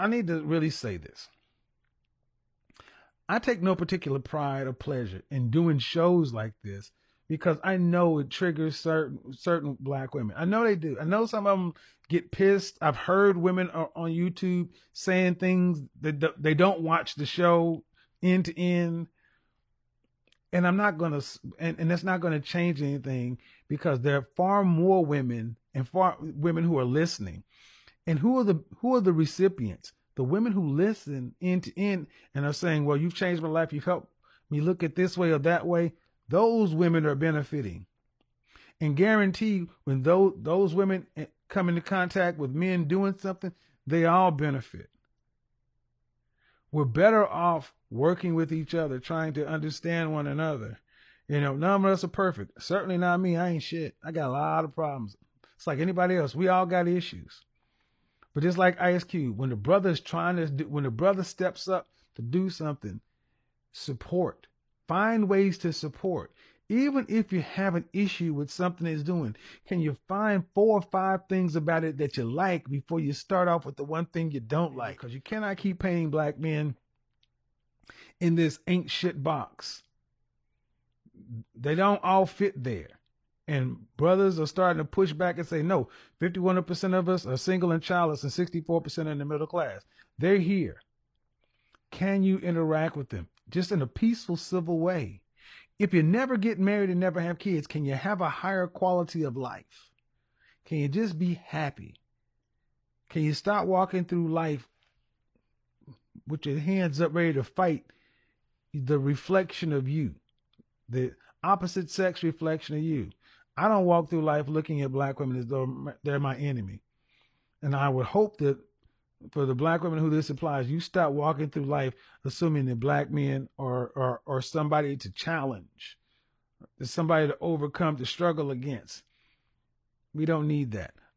I need to really say this. I take no particular pride or pleasure in doing shows like this because I know it triggers certain black women. I know they do. I know some of them get pissed. I've heard women on YouTube saying things that they don't watch the show end to end. And I'm not going to, and that's not going to change anything because there are far more women and far women who are listening. And who are the recipients? The women who listen end to end and are saying, well, you've changed my life. You've helped me look at this way or that way. Those women are benefiting. And guarantee when those women come into contact with men doing something, they all benefit. We're better off working with each other, trying to understand one another. None of us are perfect. Certainly not me. I ain't shit. I got a lot of problems. It's like anybody else. We all got issues. But just like Ice Cube, when the brother steps up to do something, support. Find ways to support. Even if you have an issue with something it's doing, can you find 4 or 5 things about it that you like before you start off with the one thing you don't like? Because you cannot keep painting black men in this ain't shit box. They don't all fit there. And brothers are starting to push back and say, no, 51% of us are single and childless and 64% are in the middle class. They're here. Can you interact with them just in a peaceful, civil way? If you never get married and never have kids, can you have a higher quality of life? Can you just be happy? Can you stop walking through life with your hands up ready to fight the reflection of you, the opposite sex reflection of you? I don't walk through life looking at black women as though they're my enemy. And I would hope that for the black women who this applies, you stop walking through life assuming that black men are somebody to challenge, somebody to overcome, to struggle against. We don't need that.